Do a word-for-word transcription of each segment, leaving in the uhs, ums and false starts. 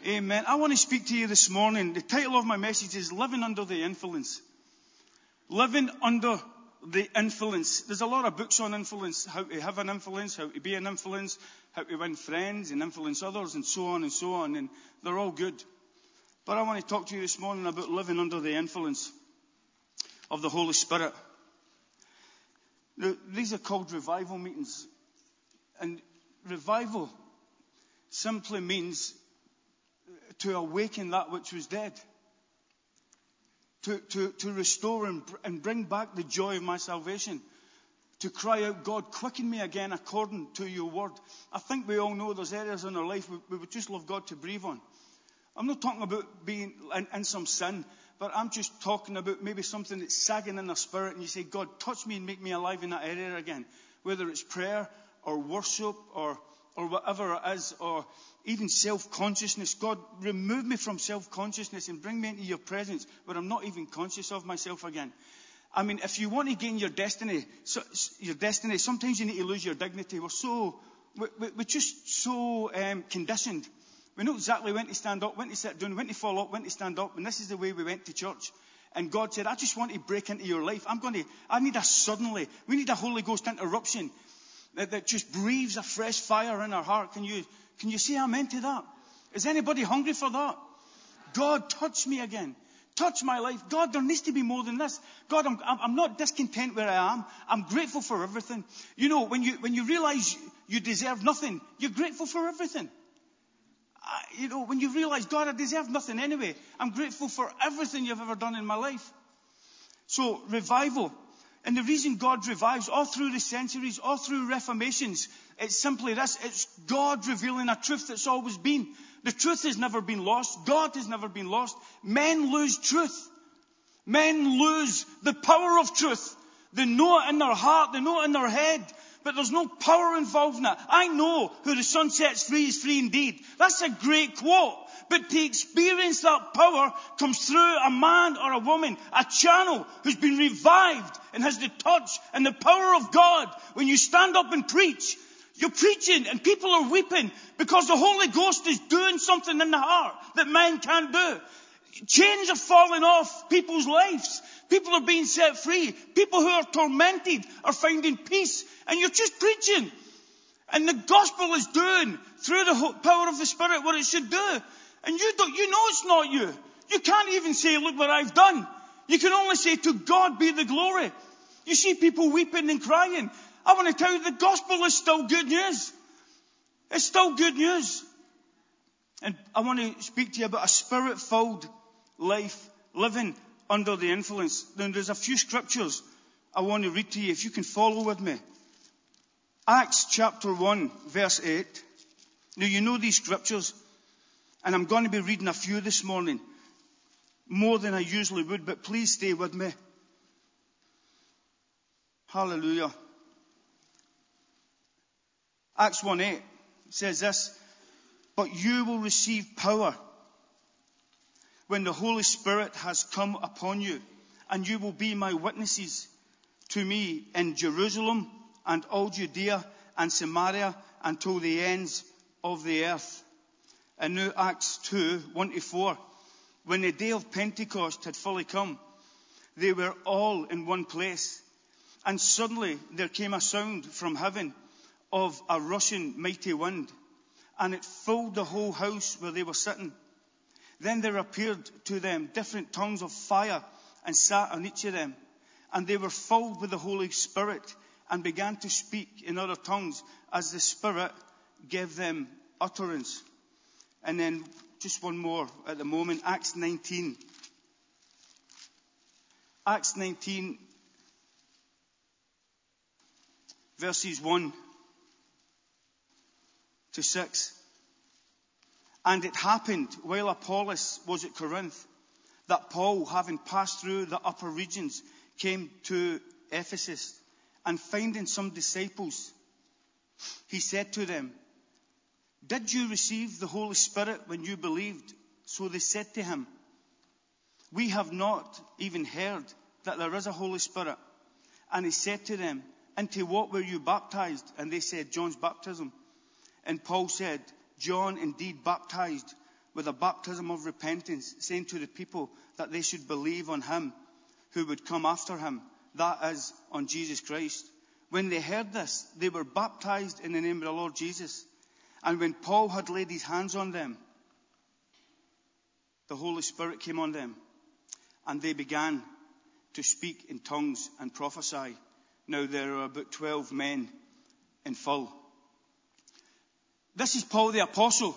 Amen. I want to speak to you this morning. The title of my message is Living Under the Influence. Living under the influence. There's a lot of books on influence, how to have an influence, how to be an influence, how to win friends and influence others, and so on and so on. And they're all good. But I want to talk to you this morning about living under the influence of the Holy Spirit. Now, these are called revival meetings. And revival simply means to awaken that which was dead. To, to, to restore and, and bring back the joy of my salvation. To cry out, God, quicken me again according to your word. I think we all know there's areas in our life we, we would just love God to breathe on. I'm not talking about being in, in some sin, but I'm just talking about maybe something that's sagging in our spirit, and you say, God, touch me and make me alive in that area again. Whether it's prayer or worship or or whatever it is, or even self-consciousness. God, remove me from self-consciousness and bring me into your presence where I'm not even conscious of myself again. I mean, if you want to gain your destiny, so, your destiny, sometimes you need to lose your dignity. We're so, we, we, we're just so um, conditioned. We know exactly when to stand up, when to sit down, when to fall up, when to stand up. And this is the way we went to church. And God said, I just want to break into your life. I'm going to, I need a suddenly, we need a Holy Ghost interruption. That, that just breathes a fresh fire in our heart. Can you, can you say amen to that? Is anybody hungry for that? God, touch me again. Touch my life. God, there needs to be more than this. God, I'm, I'm not discontent where I am. I'm grateful for everything. You know, when you, when you realize you deserve nothing, you're grateful for everything. Uh, you know, when you realize, God, I deserve nothing anyway. I'm grateful for everything you've ever done in my life. So, revival. And the reason God revives all through the centuries, all through reformations, it's simply this. It's God revealing a truth that's always been. The truth has never been lost. God has never been lost. Men lose truth. Men lose the power of truth. They know it in their heart. They know it in their head. But there's no power involved in it. I know who the Son sets free is free indeed. That's a great quote. But to experience that power comes through a man or a woman, a channel who's been revived and has the touch and the power of God. When you stand up and preach, you're preaching and people are weeping because the Holy Ghost is doing something in the heart that man can't do. Chains are falling off people's lives. People are being set free. People who are tormented are finding peace. And you're just preaching. And the gospel is doing through the power of the Spirit what it should do. And you don't, you know it's not you. You can't even say, look what I've done. You can only say, to God be the glory. You see people weeping and crying. I want to tell you, the gospel is still good news. It's still good news. And I want to speak to you about a spirit-filled life, living under the influence. Then there's a few scriptures I want to read to you, if you can follow with me. Acts chapter one, verse eight. Now you know these scriptures. And I'm going to be reading a few this morning. More than I usually would, but please stay with me. Hallelujah. Acts one eight says this. But you will receive power when the Holy Spirit has come upon you. And you will be my witnesses to me in Jerusalem and all Judea and Samaria until the ends of the earth. And now Acts two, one to four. When the day of Pentecost had fully come, they were all in one place. And suddenly there came a sound from heaven of a rushing mighty wind. And it filled the whole house where they were sitting. Then there appeared to them different tongues of fire and sat on each of them. And they were filled with the Holy Spirit and began to speak in other tongues as the Spirit gave them utterance. And then just one more at the moment, Acts nineteen. Acts nineteen, verses one to six. And it happened while Apollos was at Corinth that Paul, having passed through the upper regions, came to Ephesus, and finding some disciples, he said to them, did you receive the Holy Spirit when you believed? So they said to him, we have not even heard that there is a Holy Spirit. And he said to them, into what were you baptized? And they said, John's baptism. And Paul said, John indeed baptized with a baptism of repentance, saying to the people that they should believe on him who would come after him, that is, on Jesus Christ. When they heard this, they were baptized in the name of the Lord Jesus. And when Paul had laid his hands on them, the Holy Spirit came on them, and they began to speak in tongues and prophesy. Now there are about twelve men in full. This is Paul the Apostle.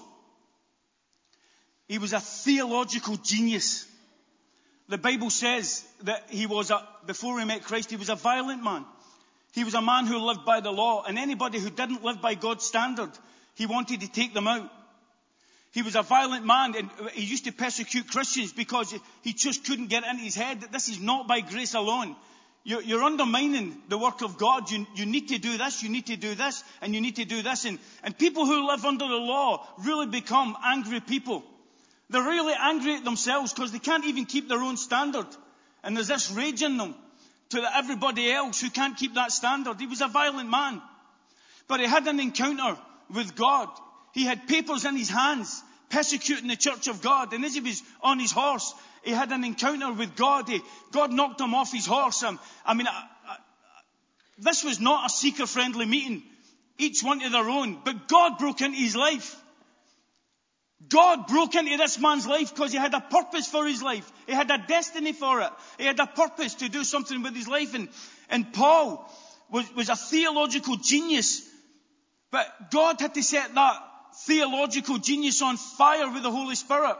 He was a theological genius. The Bible says that he was a, before he met Christ, he was a violent man. He was a man who lived by the law, and anybody who didn't live by God's standard, he wanted to take them out. He was a violent man, and he used to persecute Christians because he just couldn't get it into his head that this is not by grace alone. You're, you're undermining the work of God. You, you need to do this, you need to do this, and you need to do this. And, and people who live under the law really become angry people. They're really angry at themselves because they can't even keep their own standard. And there's this rage in them to everybody else who can't keep that standard. He was a violent man. But he had an encounter with God. He had papers in his hands persecuting the church of God. And as he was on his horse, he had an encounter with God. He, God knocked him off his horse. Um, I mean, I, I, this was not a seeker-friendly meeting. Each one to their own. But God broke into his life. God broke into this man's life because he had a purpose for his life. He had a destiny for it. He had a purpose to do something with his life. And, and Paul was, was a theological genius. But God had to set that theological genius on fire with the Holy Spirit.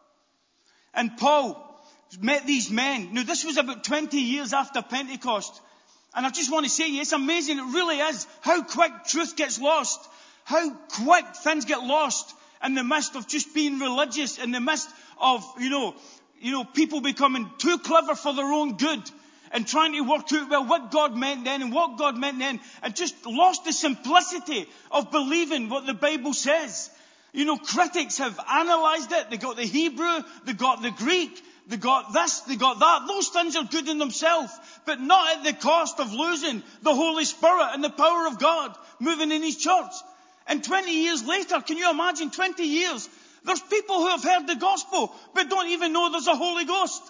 And Paul met these men. Now, this was about twenty years after Pentecost. And I just want to say to you, it's amazing. It really is how quick truth gets lost. How quick things get lost in the midst of just being religious, in the midst of, you know, you know, people becoming too clever for their own good and trying to work out, well, what God meant then and what God meant then, and just lost the simplicity of believing what the Bible says. You know, critics have analysed it. They got the Hebrew, they got the Greek, they got this, they got that. Those things are good in themselves, but not at the cost of losing the Holy Spirit and the power of God moving in His church. And twenty years later, can you imagine twenty years? There's people who have heard the gospel, but don't even know there's a Holy Ghost.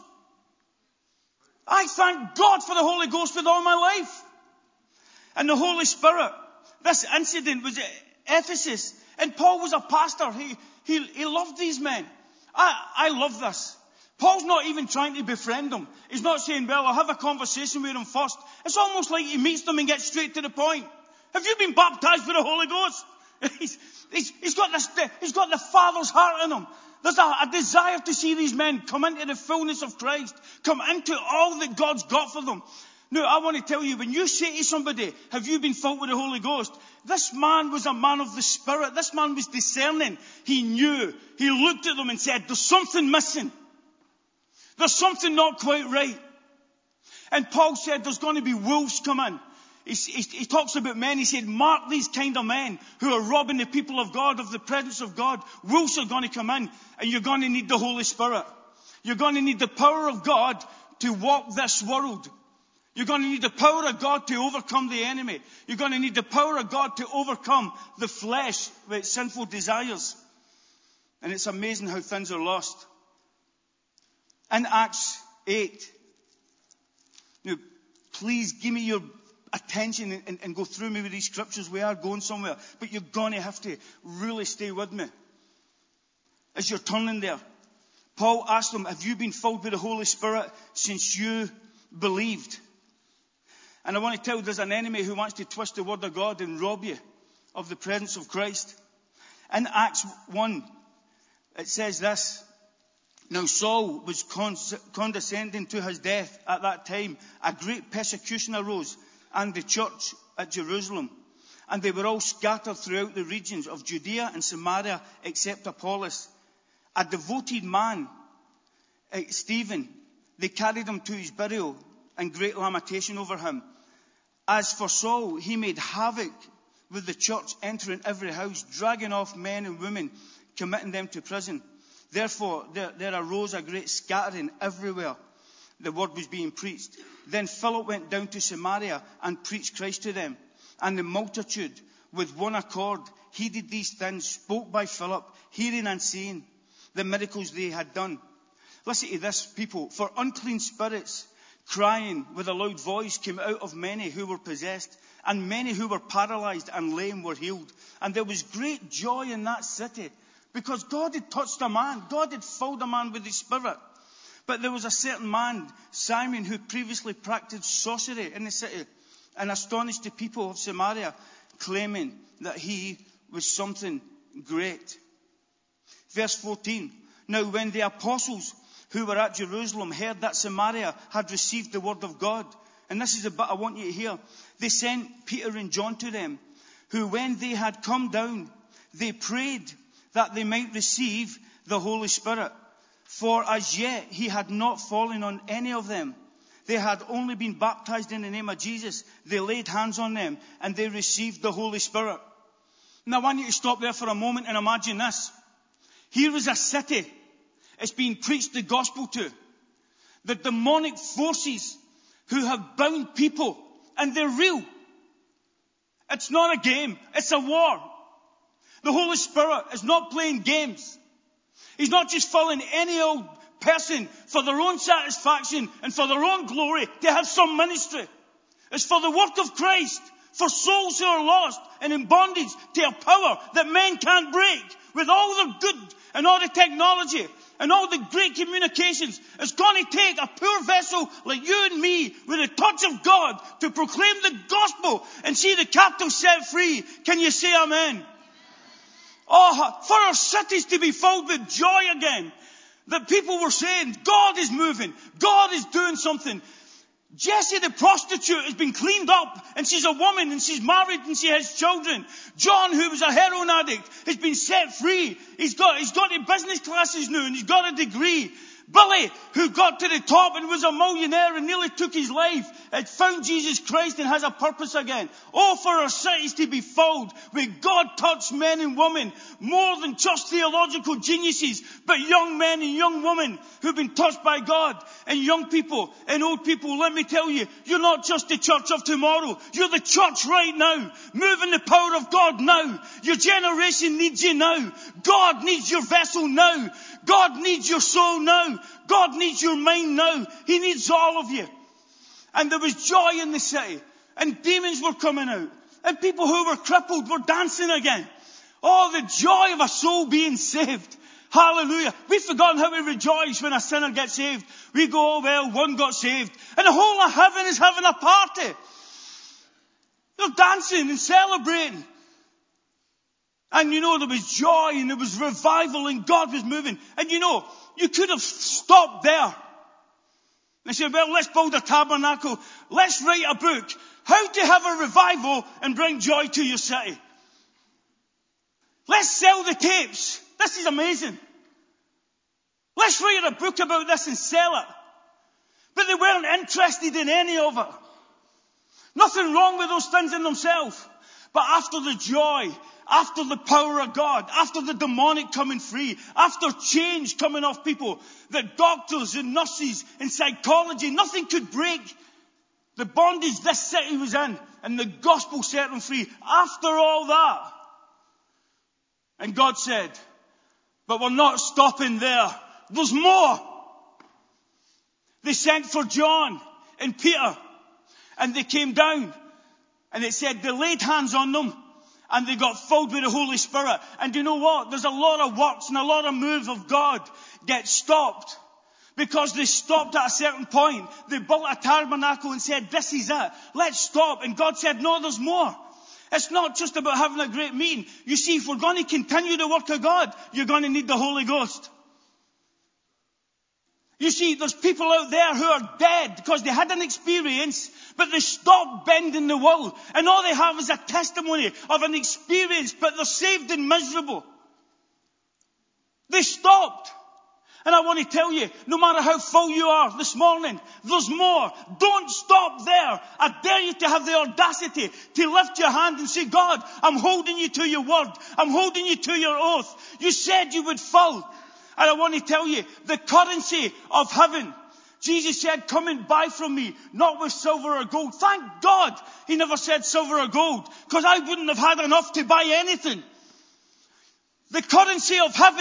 I thank God for the Holy Ghost with all my life. And the Holy Spirit. This incident was at Ephesus. And Paul was a pastor. He, he, he loved these men. I, I love this. Paul's not even trying to befriend them. He's not saying, well, I'll have a conversation with them first. It's almost like he meets them and gets straight to the point. Have you been baptized with the Holy Ghost? He's, he's, he's got this, he's got the Father's heart in him. There's a, a desire to see these men come into the fullness of Christ. Come into all that God's got for them. Now, I want to tell you, when you say to somebody, have you been filled with the Holy Ghost? This man was a man of the Spirit. This man was discerning. He knew. He looked at them and said, there's something missing. There's something not quite right. And Paul said, there's going to be wolves come in. He, he, he talks about men. He said, mark these kind of men who are robbing the people of God of the presence of God. Wolves are going to come in, and you're going to need the Holy Spirit. You're going to need the power of God to walk this world. You're going to need the power of God to overcome the enemy. You're going to need the power of God to overcome the flesh with its sinful desires. And it's amazing how things are lost. In Acts eight, now, please give me your attention and, and, and go through me with these scriptures. We are going somewhere. But you're going to have to really stay with me. As you're turning there, Paul asked them, have you been filled with the Holy Spirit since you believed? And I want to tell you, there's an enemy who wants to twist the word of God and rob you of the presence of Christ. In Acts one, it says this. Now Saul was condescending to his death at that time. A great persecution arose, and the church at Jerusalem. And they were all scattered throughout the regions of Judea and Samaria, except Apollos. A devoted man, Stephen, they carried him to his burial, and great lamentation over him. As for Saul, he made havoc with the church, entering every house, dragging off men and women, committing them to prison. Therefore, there, there arose a great scattering everywhere. The word was being preached. Then Philip went down to Samaria and preached Christ to them. And the multitude, with one accord, heeded these things, spoke by Philip, hearing and seeing. the miracles they had done. Listen to this, people. For unclean spirits, crying with a loud voice, came out of many who were possessed, and many who were paralyzed and lame were healed. And there was great joy in that city, because God had touched a man. God had filled a man with the Spirit. But there was a certain man, Simon, who previously practiced sorcery in the city, and astonished the people of Samaria, claiming that he was something great. Verse fourteen. Now when the apostles who were at Jerusalem heard that Samaria had received the word of God, and this is the bit I want you to hear, they sent Peter and John to them, who when they had come down, they prayed that they might receive the Holy Spirit. For as yet he had not fallen on any of them. They had only been baptized in the name of Jesus. They laid hands on them and they received the Holy Spirit. Now I want you to stop there for a moment and imagine this. Here is a city. It's being preached the gospel to. The demonic forces who have bound people, and they're real. It's not a game. It's a war. The Holy Spirit is not playing games. He's not just filling any old person for their own satisfaction and for their own glory to have some ministry. It's for the work of Christ, for souls who are lost and in bondage to a power that men can't break. With all the good and all the technology and all the great communications, it's going to take a poor vessel like you and me with a touch of God to proclaim the gospel and see the captive set free. Can you say amen? Oh, for our cities to be filled with joy again. That people were saying, God is moving. God is doing something. Jessie the prostitute has been cleaned up, and she's a woman, and she's married, and she has children. John, who was a heroin addict, has been set free. He's got, he's got the business classes now, and he's got a degree. Billy, who got to the top and was a millionaire and nearly took his life, had found Jesus Christ and has a purpose again. Oh, for our cities to be filled with God-touched men and women, more than just theological geniuses, but young men and young women who've been touched by God. And young people and old people, let me tell you, you're not just the church of tomorrow. You're the church right now. Move in the power of God now. Your generation needs you now. God needs your vessel now. God needs your soul now. God needs your mind now. He needs all of you. And there was joy in the city. And demons were coming out. And people who were crippled were dancing again. Oh, the joy of a soul being saved. Hallelujah. We've forgotten how we rejoice when a sinner gets saved. We go, oh well, one got saved. And the whole of heaven is having a party. They're dancing and celebrating. And you know, there was joy and there was revival and God was moving. And you know, you could have stopped there. They said, well, let's build a tabernacle. Let's write a book. How to have a revival and bring joy to your city. Let's sell the tapes. This is amazing. Let's write a book about this and sell it. But they weren't interested in any of it. Nothing wrong with those things in themselves. But after the joy, after the power of God, after the demonic coming free, after change coming off people, the doctors and nurses and psychology, nothing could break the bondage this city was in, and the gospel set them free. After all that, and God said, but we're not stopping there. There's more. They sent for John and Peter, and they came down, and it said they laid hands on them, and they got filled with the Holy Spirit. And you know what? There's a lot of works and a lot of moves of God get stopped. Because they stopped at a certain point. They built a tabernacle and said, this is it. Let's stop. And God said, no, there's more. It's not just about having a great meeting. You see, if we're going to continue the work of God, you're going to need the Holy Ghost. You see, there's people out there who are dead because they had an experience, but they stopped bending the will. And all they have is a testimony of an experience, but they're saved and miserable. They stopped. And I want to tell you, no matter how full you are this morning, there's more. Don't stop there. I dare you to have the audacity to lift your hand and say, God, I'm holding you to your word. I'm holding you to your oath. You said you would fill. And I want to tell you, the currency of heaven. Jesus said, come and buy from me, not with silver or gold. Thank God he never said silver or gold, because I wouldn't have had enough to buy anything. The currency of heaven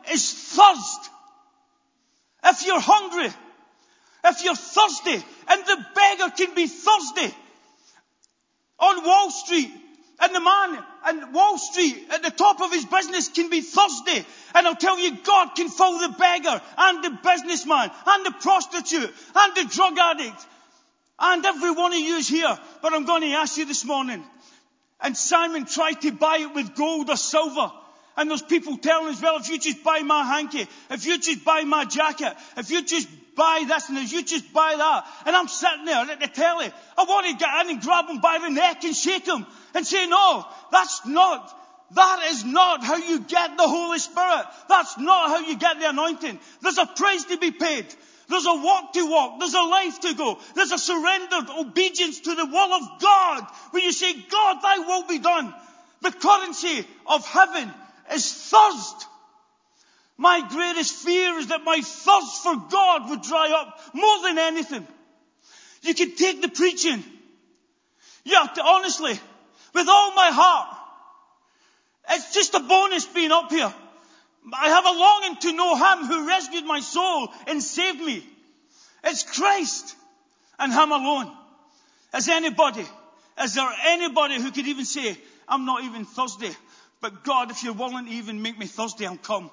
is thirst. If you're hungry, if you're thirsty, and the beggar can be thirsty on Wall Street, and the man on Wall Street at the top of his business can be thirsty. And I'll tell you, God can fill the beggar and the businessman and the prostitute and the drug addict and every one of you is here. But I'm going to ask you this morning. And Simon tried to buy it with gold or silver. And there's people telling us, well, if you just buy my hanky, if you just buy my jacket, if you just buy this and if you just buy that. And I'm sitting there at the telly. I want to get in and grab him by the neck and shake him and say, no, that's not, that is not how you get the Holy Spirit. That's not how you get the anointing. There's a price to be paid. There's a walk to walk. There's a life to go. There's a surrendered obedience to the will of God. When you say, God, thy will be done. The currency of heaven is thirst. My greatest fear is that my thirst for God would dry up more than anything. You can take the preaching. You have to, honestly, with all my heart, it's just a bonus being up here. I have a longing to know Him who rescued my soul and saved me. It's Christ and Him alone. Is anybody, is there anybody who could even say, I'm not even thirsty, but God, if you're willing to even make me thirsty, I'll come.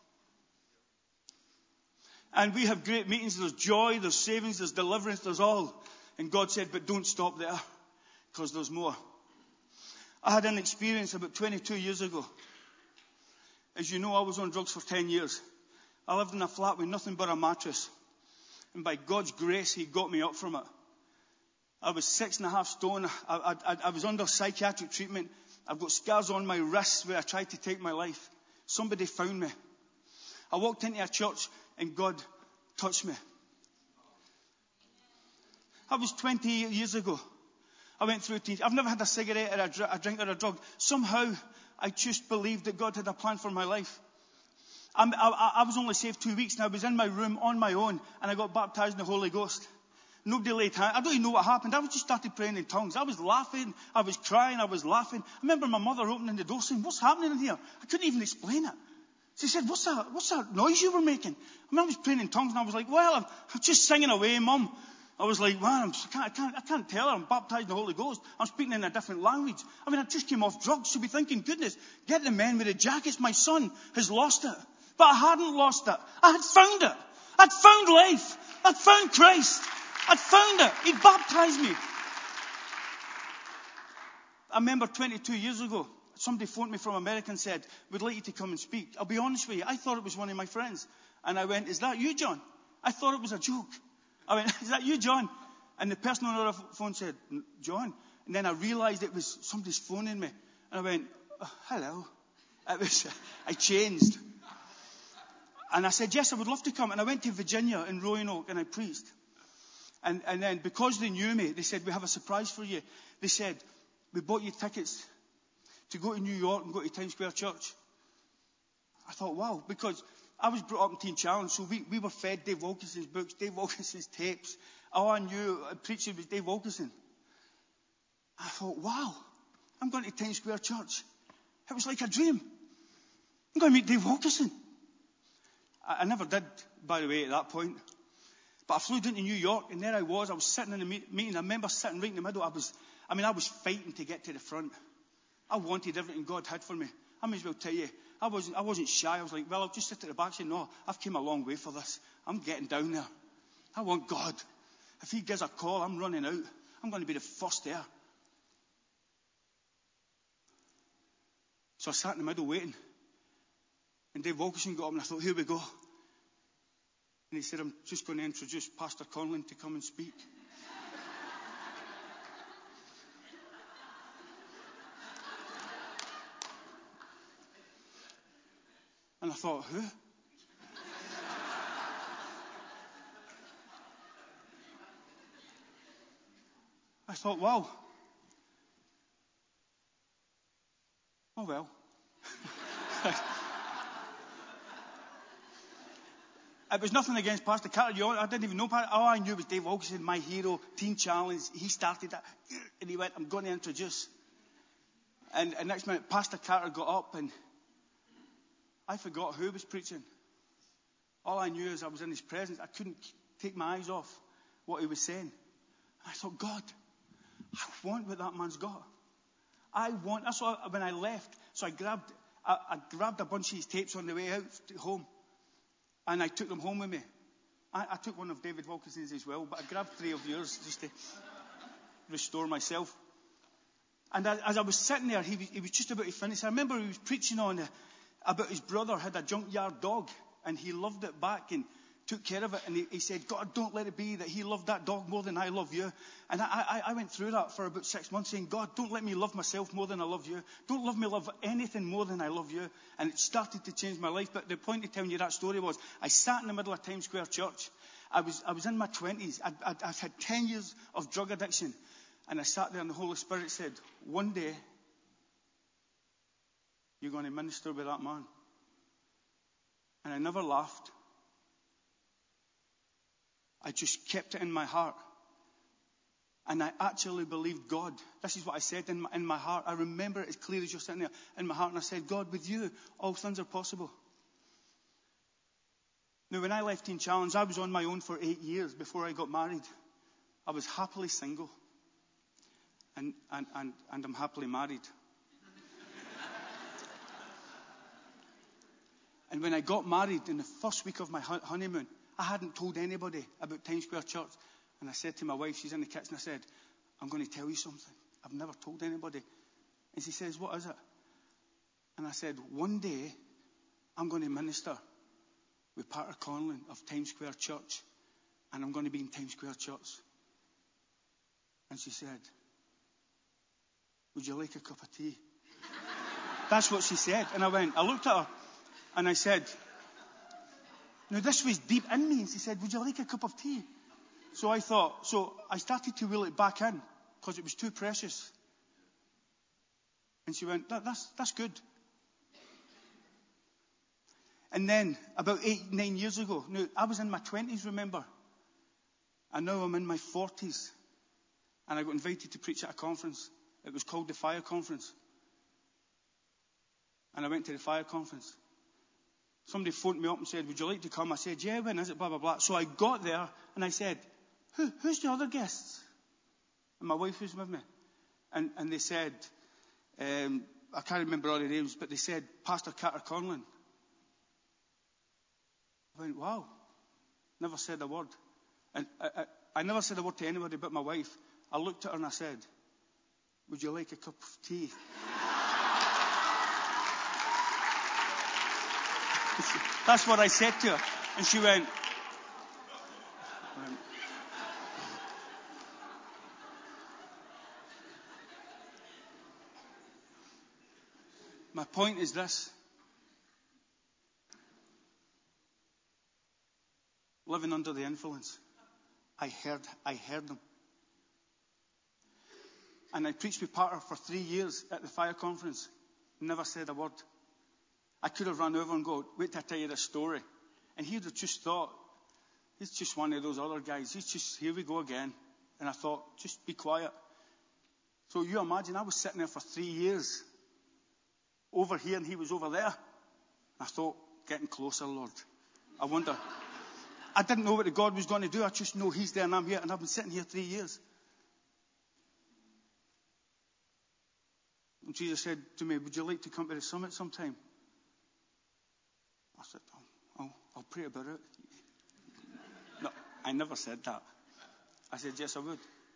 And we have great meetings. There's joy, there's savings, there's deliverance, there's all. And God said, but don't stop there, because there's more. I had an experience about twenty-two years ago. As you know, I was on drugs for ten years. I lived in a flat with nothing but a mattress. And by God's grace, He got me up from it. I was six and a half stone. I, I, I was under psychiatric treatment. I've got scars on my wrists where I tried to take my life. Somebody found me. I walked into a church and God touched me. That was twenty-eight years ago. I went through a teen. I've never had a cigarette or a, dr- a drink or a drug. Somehow, I just believed that God had a plan for my life. I'm, I, I was only saved two weeks and I was in my room on my own and I got baptized in the Holy Ghost. Nobody laid hands. I don't even know what happened. I just started praying in tongues. I was laughing. I was crying. I was laughing. I remember my mother opening the door saying, what's happening in here? I couldn't even explain it. She said, what's that, what's that noise you were making? I mean, I was praying in tongues and I was like, well, I'm, I'm just singing away, Mum. I was like, man, I'm, I, can't, I, can't, I can't tell her. I'm baptized in the Holy Ghost. I'm speaking in a different language. I mean, I just came off drugs. She'll be thinking, goodness, get the men with the jackets. My son has lost it. But I hadn't lost it. I had found it. I'd found life. I'd found Christ. I'd found it. He baptized me. I remember twenty-two years ago, somebody phoned me from America and said, we'd like you to come and speak. I'll be honest with you. I thought it was one of my friends. And I went, is that you, John? I thought it was a joke. I went, is that you, John? And the person on the other phone said, John. And then I realized it was somebody's phoning me. And I went, oh, hello. It was, I changed. And I said, yes, I would love to come. And I went to Virginia in Roanoke and I preached. And, and then because they knew me, they said, we have a surprise for you. They said, we bought you tickets to go to New York and go to Times Square Church. I thought, wow, because I was brought up in Teen Challenge, so we, we were fed Dave Wilkinson's books, Dave Wilkinson's tapes. All I knew preaching was Dave Wilkinson. I thought, wow, I'm going to Times Square Church. It was like a dream. I'm going to meet Dave Wilkinson. I, I never did, by the way, at that point. But I flew down to New York, and there I was. I was sitting in the meet, meeting. I remember sitting right in the middle. I was, I mean, I was fighting to get to the front. I wanted everything God had for me. I may as well tell you, I wasn't, I wasn't shy. I was like, well, I'll just sit at the back and say, no, I've come a long way for this. I'm getting down there. I want God. If He gives a call, I'm running out. I'm going to be the first there. So I sat in the middle waiting. And Dave Wilkinson got up and I thought, here we go. And he said, I'm just going to introduce Pastor Conlon to come and speak. And I thought, who? I thought, wow. Oh, well. It was nothing against Pastor Carter. I didn't even know Pastor. All I knew was Dave Wilkinson, my hero, Teen Challenge. He started that. And he went, I'm going to introduce. And, and next minute, Pastor Carter got up and I forgot who was preaching. All I knew is I was in his presence. I couldn't take my eyes off what he was saying. And I thought, God, I want what that man's got. I want, that's why when I left, so I grabbed, I, I grabbed a bunch of his tapes on the way out to home. And I took them home with me. I, I took one of David Wilkinson's as well, but I grabbed three of yours just to restore myself. And as, as I was sitting there, he was, he was just about to finish. I remember he was preaching on uh, about his brother had a junkyard dog, and he loved it back and took care of it. And he, he said, God, don't let it be that he loved that dog more than I love you. And I, I, I went through that for about six months saying, God, don't let me love myself more than I love you. Don't let me love anything more than I love you. And it started to change my life. But the point of telling you that story was, I sat in the middle of Times Square Church. I was, I was in my twenties. I'd, I'd, I'd had ten years of drug addiction. And I sat there and the Holy Spirit said, one day, you're going to minister with that man. And I never laughed. I just kept it in my heart. And I actually believed God. This is what I said in my, in my heart. I remember it as clear as you're sitting there in my heart. And I said, God, with you, all things are possible. Now, when I left Teen Challenge, I was on my own for eight years before I got married. I was happily single. And, and, and, and I'm happily married. And when I got married in the first week of my honeymoon, I hadn't told anybody about Times Square Church. And I said to my wife, she's in the kitchen, I said, I'm going to tell you something. I've never told anybody. And she says, what is it? And I said, one day, I'm going to minister with Pater Conlon of Times Square Church. And I'm going to be in Times Square Church. And she said, would you like a cup of tea? That's what she said. And I went, I looked at her and I said, now this was deep in me. And she said, would you like a cup of tea? So I thought, so I started to wheel it back in because it was too precious. And she went, that, that's, that's good. And then about eight, nine years ago, now I was in my twenties, remember? And now I'm in my forties. And I got invited to preach at a conference. It was called the Fire Conference. And I went to the Fire Conference. Somebody phoned me up and said, would you like to come? I said, yeah, when is it? Blah, blah, blah. So I got there and I said, Who, who's the other guests? And my wife was with me. And, and they said, um, I can't remember all the names, but they said, Pastor Pater Conlon. I went, wow. Never said a word. And I, I, I never said a word to anybody but my wife. I looked at her and I said, would you like a cup of tea? That's what I said to her. And she went, went my point is this. Living under the influence. I heard, I heard them. And I preached with Pater for three years at the Fire Conference. Never said a word. I could have run over and go, wait till I tell you this story. And he would have just thought, he's just one of those other guys. He's just, here we go again. And I thought, just be quiet. So you imagine, I was sitting there for three years. Over here and he was over there. I thought, getting closer, Lord. I wonder. I didn't know what the God was going to do. I just know he's there and I'm here. And I've been sitting here three years. And Jesus said to me, would you like to come to the summit sometime? I said, oh, I'll, I'll pray about it. No, I never said that. I said, yes, I would.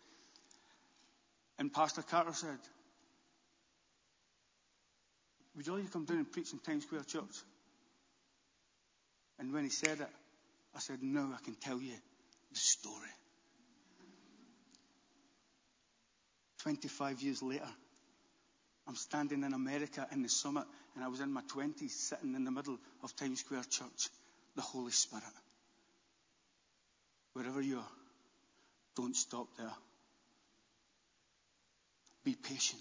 And Pastor Carter said, would you like to come down and preach in Times Square Church? And when he said it, I said, now I can tell you the story. twenty-five years later, I'm standing in America in the summit, and I was in my twenties, sitting in the middle of Times Square Church. The Holy Spirit. Wherever you are, don't stop there. Be patient.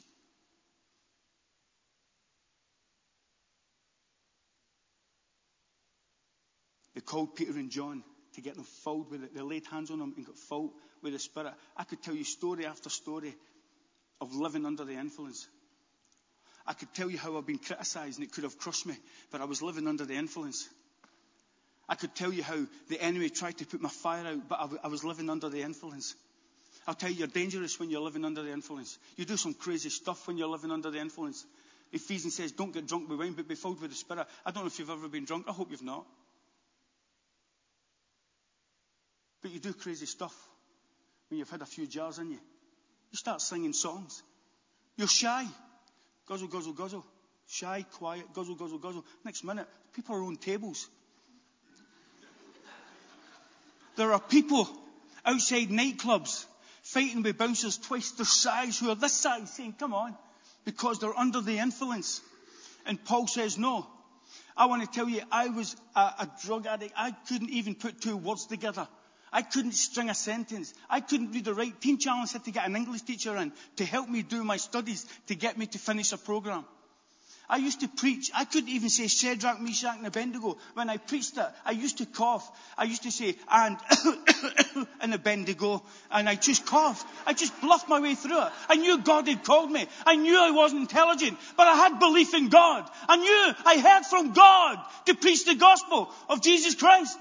They called Peter and John to get them filled with it. They laid hands on them and got filled with the Spirit. I could tell you story after story of living under the influence. I could tell you how I've been criticised and it could have crushed me, but I was living under the influence. I could tell you how the enemy tried to put my fire out, but I, w- I was living under the influence. I'll tell you, you're dangerous when you're living under the influence. You do some crazy stuff when you're living under the influence. Ephesians says, don't get drunk with wine, but be filled with the Spirit. I don't know if you've ever been drunk. I hope you've not. But you do crazy stuff when you've had a few jars in you. You start singing songs. You're shy. Guzzle, guzzle, guzzle. Shy, quiet, guzzle, guzzle, guzzle. Next minute, people are on tables. There are people outside nightclubs fighting with bouncers twice their size who are this size saying, come on, because they're under the influence. And Paul says, no. I want to tell you, I was a, a drug addict. I couldn't even put two words together. I couldn't string a sentence. I couldn't read or write. Teen Challenge had to get an English teacher in to help me do my studies to get me to finish a program. I used to preach. I couldn't even say Shadrach, Meshach, and Abednego. When I preached it, I used to cough. I used to say, and, and Abednego. And I just coughed. I just bluffed my way through it. I knew God had called me. I knew I wasn't intelligent. But I had belief in God. I knew I heard from God to preach the gospel of Jesus Christ.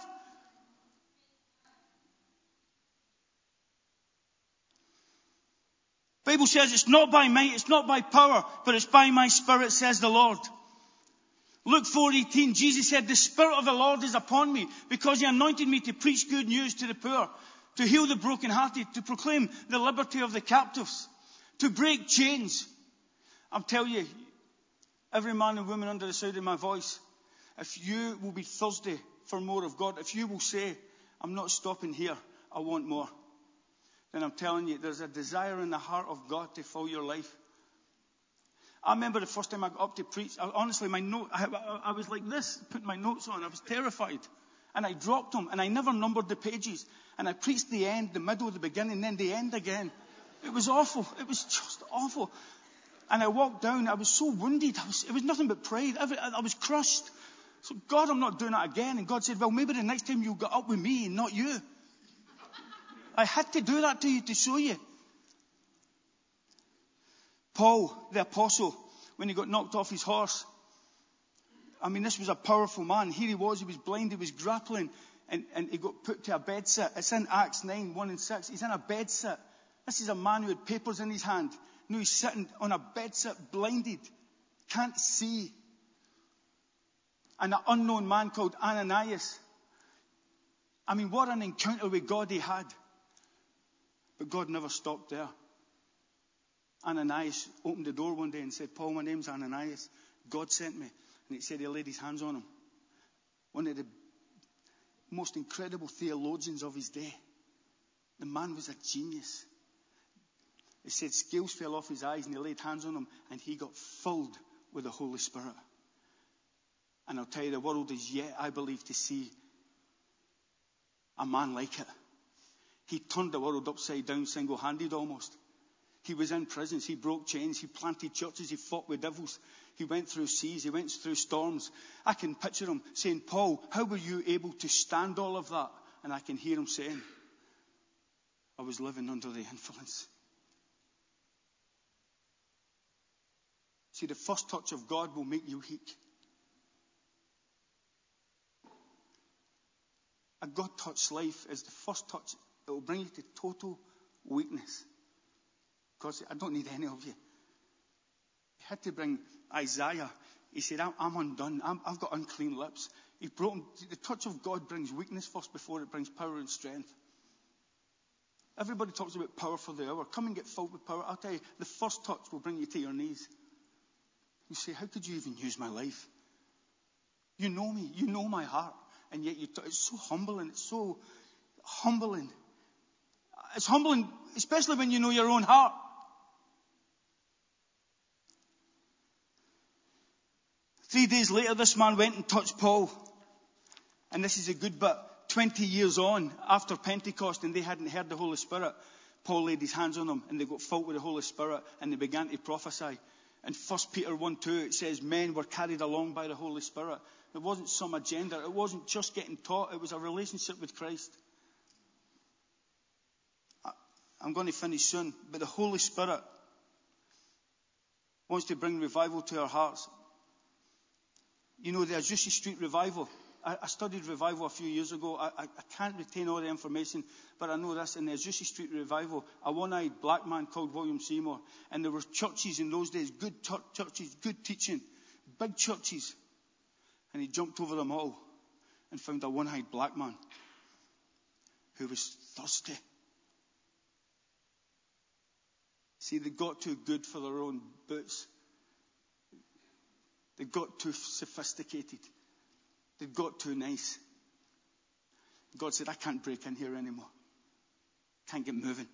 The Bible says it's not by might, it's not by power, but it's by my Spirit, says the Lord. Luke four eighteen, Jesus said, the Spirit of the Lord is upon me because he anointed me to preach good news to the poor, to heal the brokenhearted, to proclaim the liberty of the captives, to break chains. I'm telling you, every man and woman under the sound of my voice, if you will be thirsty for more of God, if you will say, I'm not stopping here, I want more, then I'm telling you, there's a desire in the heart of God to fill your life. I remember the first time I got up to preach, I, honestly, my note, I, I, I was like this, putting my notes on. I was terrified. And I dropped them, and I never numbered the pages. And I preached the end, the middle, the beginning, then the end again. It was awful. It was just awful. And I walked down, I was so wounded. I was, it was nothing but pride. I, I was crushed. So, God, I'm not doing that again. And God said, well, maybe the next time you'll get up with me and not you. I had to do that to you to show you. Paul, the apostle, when he got knocked off his horse, I mean, this was a powerful man. Here he was, he was blind, he was grappling, and, and he got put to a bed sit. It's in Acts nine, one and six. He's in a bed sit. This is a man who had papers in his hand. Now he's sitting on a bed sit, blinded, can't see. And an unknown man called Ananias. I mean, what an encounter with God he had. But God never stopped there. Ananias opened the door one day and said, Paul, my name's Ananias. God sent me. And he said he laid his hands on him. One of the most incredible theologians of his day. The man was a genius. He said scales fell off his eyes and he laid hands on him and he got filled with the Holy Spirit. And I'll tell you, the world is yet, I believe, to see a man like it. He turned the world upside down, single-handed almost. He was in prisons. He broke chains. He planted churches. He fought with devils. He went through seas. He went through storms. I can picture him saying, Paul, how were you able to stand all of that? And I can hear him saying, I was living under the influence. See, the first touch of God will make you weak. A God-touched life is the first touch. It will bring you to total weakness. Because I don't need any of you. He had to bring Isaiah. He said, I'm, I'm undone. I'm, I've got unclean lips. He brought him. The touch of God brings weakness first before it brings power and strength. Everybody talks about power for the hour. Come and get filled with power. I'll tell you, the first touch will bring you to your knees. You say, how could you even use my life? You know me. You know my heart. And yet you t- it's so humbling. It's so humbling. It's humbling, especially when you know your own heart. Three days later, this man went and touched Paul. And this is a good bit. Twenty years on, after Pentecost, and they hadn't heard the Holy Spirit, Paul laid his hands on them, and they got filled with the Holy Spirit, and they began to prophesy. In First Peter one two, it says, men were carried along by the Holy Spirit. It wasn't some agenda. It wasn't just getting taught. It was a relationship with Christ. I'm going to finish soon. But the Holy Spirit, wants to bring revival to our hearts. You know, the Azusa Street revival. I, I studied revival a few years ago. I, I, I can't retain all the information, but I know this. In the Azusa Street revival, a one-eyed black man called William Seymour. And there were churches in those days, good churches, good teaching, big churches. And he jumped over them all and found a one-eyed black man who was thirsty. See, they got too good for their own boots. They got too sophisticated. They got too nice. God said, I can't break in here anymore. Can't get moving.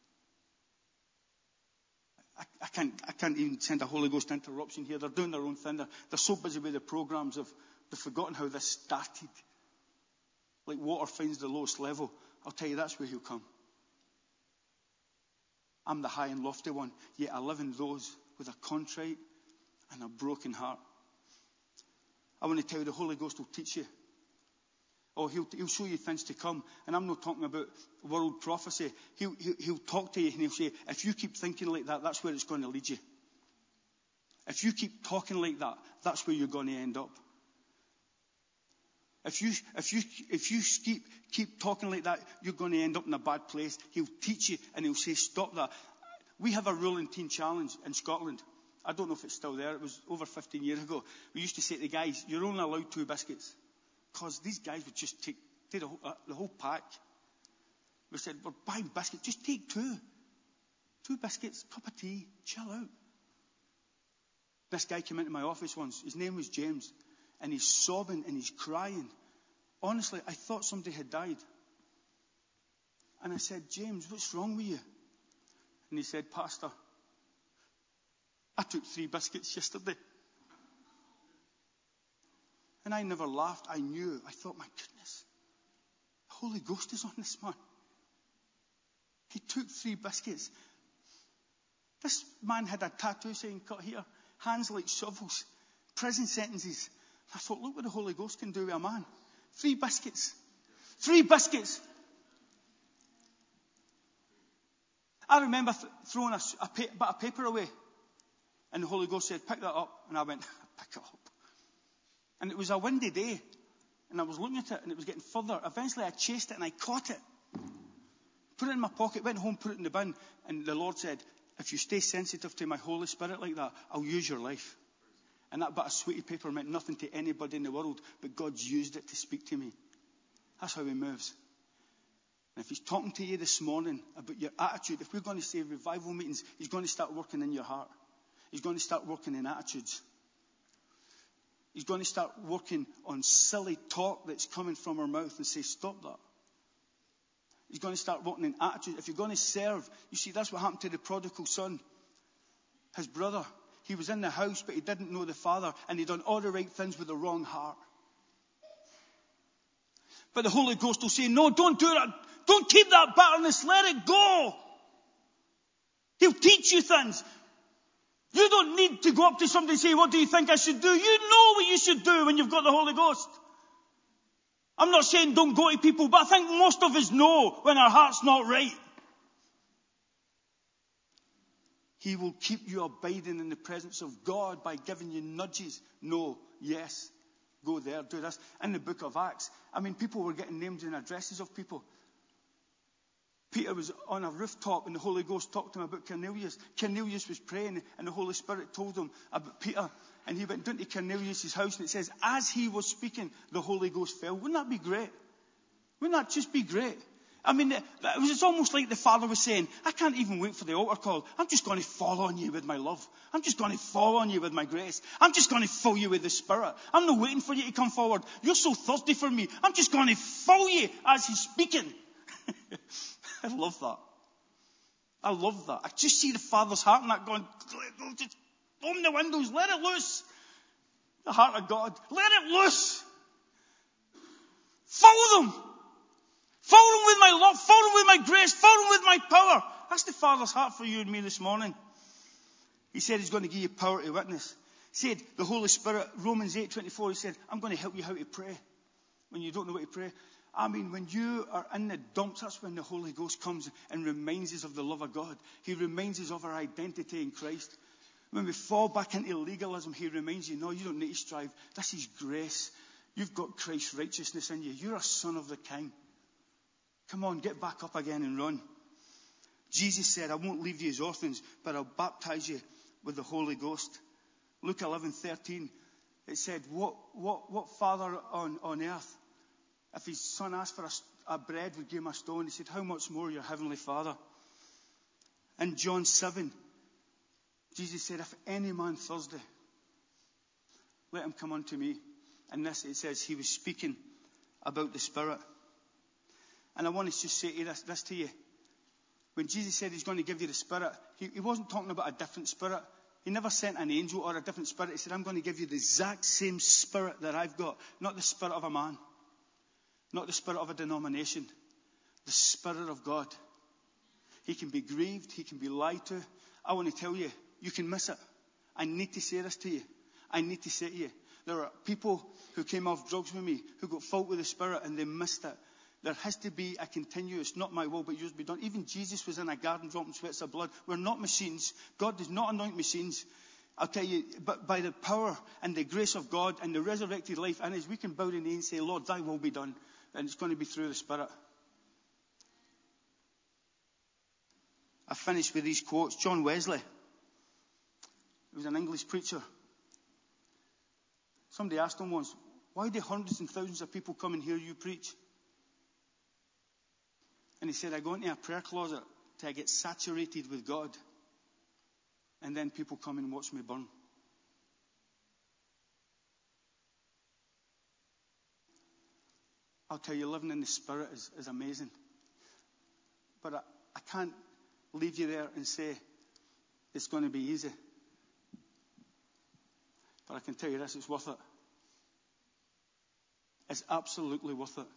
I, I can't I can't even send a Holy Ghost interruption here. They're doing their own thing. They're, they're so busy with the programs of they've forgotten how this started. Like water finds the lowest level. I'll tell you, that's where he'll come. I'm the high and lofty one, yet I live in those with a contrite and a broken heart. I want to tell you, the Holy Ghost will teach you. Oh, he'll, he'll show you things to come. And I'm not talking about world prophecy. He'll, he'll, he'll talk to you and he'll say, if you keep thinking like that, that's where it's going to lead you. If you keep talking like that, that's where you're going to end up. If you, if you, if you keep, keep talking like that, you're going to end up in a bad place. He'll teach you and he'll say, stop that. We have a ruling teen challenge in Scotland. I don't know if it's still there. It was over fifteen years ago. We used to say to the guys, you're only allowed two biscuits. Because these guys would just take, take the, whole, uh, the whole pack. We said, we're buying biscuits. Just take two. Two biscuits, cup of tea, chill out. This guy came into my office once. His name was James. And he's sobbing and he's crying. Honestly, I thought somebody had died. And I said, James, what's wrong with you? And he said, Pastor, I took three biscuits yesterday. And I never laughed. I knew. I thought, my goodness, the Holy Ghost is on this man. He took three biscuits. This man had a tattoo saying, cut here, hands like shovels, prison sentences. I thought, look what the Holy Ghost can do with a man. Three biscuits. Three biscuits. I remember th- throwing a, a pa- bit of paper away. And the Holy Ghost said, pick that up. And I went, pick it up. And it was a windy day. And I was looking at it and it was getting further. Eventually I chased it and I caught it. Put it in my pocket, went home, put it in the bin. And the Lord said, if you stay sensitive to my Holy Spirit like that, I'll use your life. And that bit of sweetie paper meant nothing to anybody in the world, but God's used it to speak to me. That's how he moves. And if he's talking to you this morning about your attitude, if we're going to say revival meetings, he's going to start working in your heart. He's going to start working in attitudes. He's going to start working on silly talk that's coming from our mouth and say, stop that. He's going to start working in attitude. If you're going to serve, you see, that's what happened to the prodigal son. His brother. He was in the house, but he didn't know the father, and he'd done all the right things with the wrong heart. But the Holy Ghost will say, no, don't do that. Don't keep that bitterness. Let it go. He'll teach you things. You don't need to go up to somebody and say, what do you think I should do? You know what you should do when you've got the Holy Ghost. I'm not saying don't go to people, but I think most of us know when our heart's not right. He will keep you abiding in the presence of God by giving you nudges. No, yes, go there, do this. In the book of Acts, I mean, people were getting names and addresses of people. Peter was on a rooftop and the Holy Ghost talked to him about Cornelius. Cornelius was praying and the Holy Spirit told him about Peter. And he went down to Cornelius' house and it says, as he was speaking, the Holy Ghost fell. Wouldn't that be great? Wouldn't that just be great? I mean, it was it's almost like the Father was saying, I can't even wait for the altar call. I'm just going to fall on you with my love. I'm just going to fall on you with my grace. I'm just going to fill you with the Spirit. I'm not waiting for you to come forward. You're so thirsty for me. I'm just going to fill you as he's speaking. I love that. I love that. I just see the Father's heart in that going, just open the windows, let it loose. The heart of God, let it loose. Fill them. Fill them with my love, fill them with my grace, fill them with my power. That's the Father's heart for you and me this morning. He said he's going to give you power to witness. He said the Holy Spirit, Romans eight twenty-four, he said, I'm going to help you how to pray when you don't know what to pray. I mean, when you are in the dumps, that's when the Holy Ghost comes and reminds us of the love of God. He reminds us of our identity in Christ. When we fall back into legalism, he reminds you, no, you don't need to strive. This is grace. You've got Christ's righteousness in you. You're a son of the King. Come on, get back up again and run. Jesus said, I won't leave you as orphans, but I'll baptize you with the Holy Ghost. Luke eleven thirteen, it said, what, what, what father on, on earth, if his son asked for a, a bread, would give him a stone? He said, how much more your heavenly Father? In John seven, Jesus said, if any man thirsty, let him come unto me. And this, it says, he was speaking about the Spirit. And I want to just say to this, this to you. When Jesus said he's going to give you the Spirit, he, he wasn't talking about a different Spirit. He never sent an angel or a different Spirit. He said, I'm going to give you the exact same Spirit that I've got. Not the Spirit of a man. Not the Spirit of a denomination. The Spirit of God. He can be grieved. He can be lied to. I want to tell you, you can miss it. I need to say this to you. I need to say to you, there are people who came off drugs with me who got filled with the Spirit and they missed it. There has to be a continuous, not my will, but yours be done. Even Jesus was in a garden dropping sweats of blood. We're not machines. God does not anoint machines. I'll tell you, but by the power and the grace of God and the resurrected life in us, we can bow the knee and say, Lord, thy will be done. And it's going to be through the Spirit. I finish with these quotes. John Wesley. He was an English preacher. Somebody asked him once, why do hundreds and thousands of people come and hear you preach? And he said, I go into a prayer closet till I get saturated with God. And then people come and watch me burn. I'll tell you, living in the Spirit is, is amazing. But I, I can't leave you there and say it's going to be easy. But I can tell you this, it's worth it. It's absolutely worth it.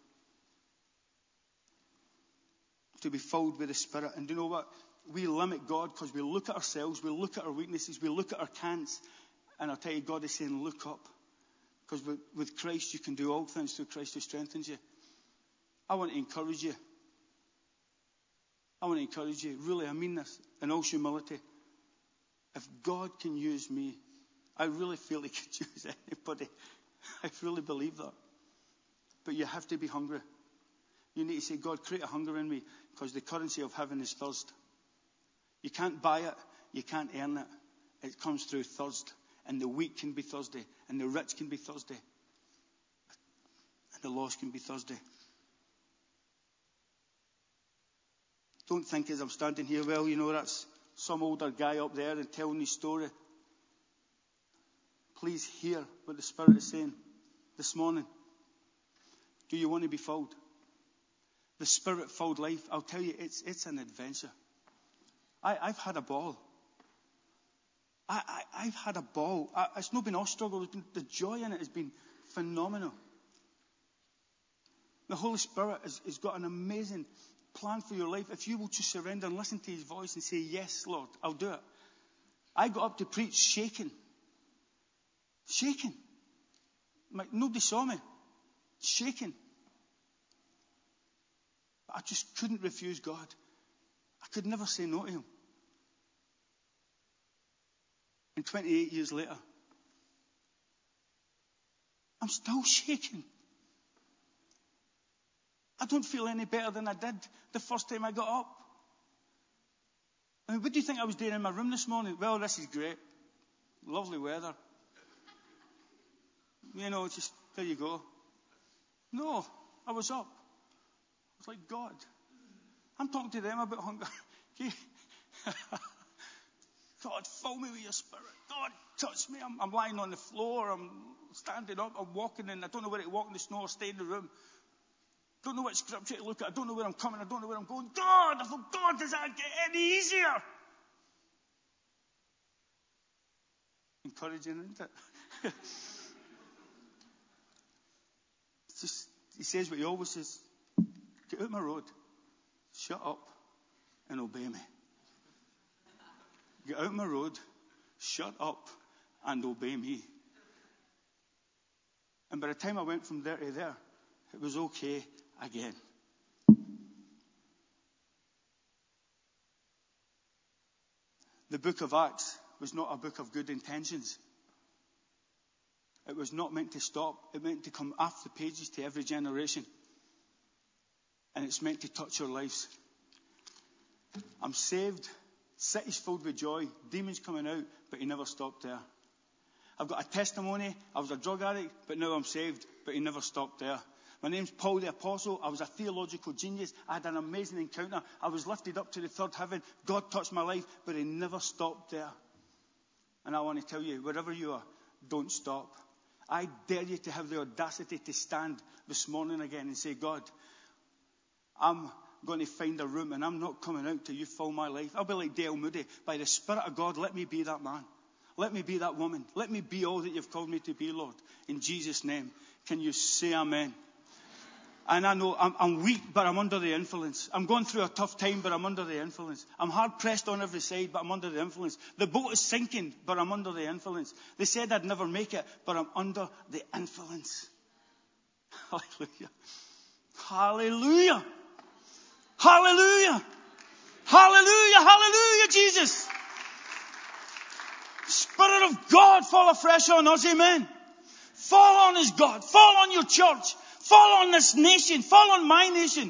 To be filled with the Spirit. And do you know what? We limit God because we look at ourselves, we look at our weaknesses, we look at our can'ts. And I'll tell you, God is saying, look up. Because with, with Christ, you can do all things through Christ who strengthens you. I want to encourage you. I want to encourage you. Really, I mean this in all humility. If God can use me, I really feel he could use anybody. I really believe that. But you have to be hungry. You need to say, God, create a hunger in me, because the currency of heaven is thirst. You can't buy it. You can't earn it. It comes through thirst. And the weak can be thirsty. And the rich can be thirsty. And the lost can be thirsty. Don't think as I'm standing here, well, you know, that's some older guy up there and telling his story. Please hear what the Spirit is saying this morning. Do you want to be filled? The Spirit-filled life, I'll tell you, it's it's an adventure. I, I've had a ball. I, I, I've had a ball. I, it's not been all struggle. It's been, the joy in it has been phenomenal. The Holy Spirit has, has got an amazing plan for your life. If you will just surrender and listen to his voice and say, yes, Lord, I'll do it. I got up to preach shaking. Shaking. Like, nobody saw me. Shaking. But I just couldn't refuse God. I could never say no to him. And twenty-eight years later, I'm still shaking. I don't feel any better than I did the first time I got up. I mean, what do you think I was doing in my room this morning? Well, this is great. Lovely weather. You know, just, there you go. No, I was up. I was like, God. I'm talking to them about hunger. God, fill me with your Spirit. God, touch me. I'm, I'm lying on the floor. I'm standing up. I'm walking in. I don't know where to walk in the snow or stay in the room. Don't know what scripture to look at. I don't know where I'm coming. I don't know where I'm going. God, I thought, God, does that get any easier? Encouraging, isn't it? It's just, he says what he always says. Get out my road. Shut up and obey me. Get out my road. Shut up and obey me. And by the time I went from there to there, it was okay again. The book of Acts, was not a book of good intentions. It was not meant to stop. It meant to come off the pages to every generation. And it's meant to touch our lives. I'm saved, cities filled with joy, demons coming out, but he never stopped there. I've got a testimony. I was a drug addict, but now I'm saved, but he never stopped there. My name's Paul the Apostle. I was a theological genius. I had an amazing encounter. I was lifted up to the third heaven. God touched my life, but he never stopped there. And I want to tell you, wherever you are, don't stop. I dare you to have the audacity to stand this morning again and say, God, I'm going to find a room and I'm not coming out till you fill my life. I'll be like Dale Moody. By the Spirit of God, let me be that man. Let me be that woman. Let me be all that you've called me to be, Lord. In Jesus' name. Can you say amen? And I know I'm, I'm weak, but I'm under the influence. I'm going through a tough time, but I'm under the influence. I'm hard pressed on every side, but I'm under the influence. The boat is sinking, but I'm under the influence. They said I'd never make it, but I'm under the influence. Hallelujah. Hallelujah. Hallelujah. Hallelujah. Hallelujah, Jesus. Spirit of God, fall afresh on us. Amen. Fall on us, God. Fall on your church. Fall on this nation. Fall on my nation.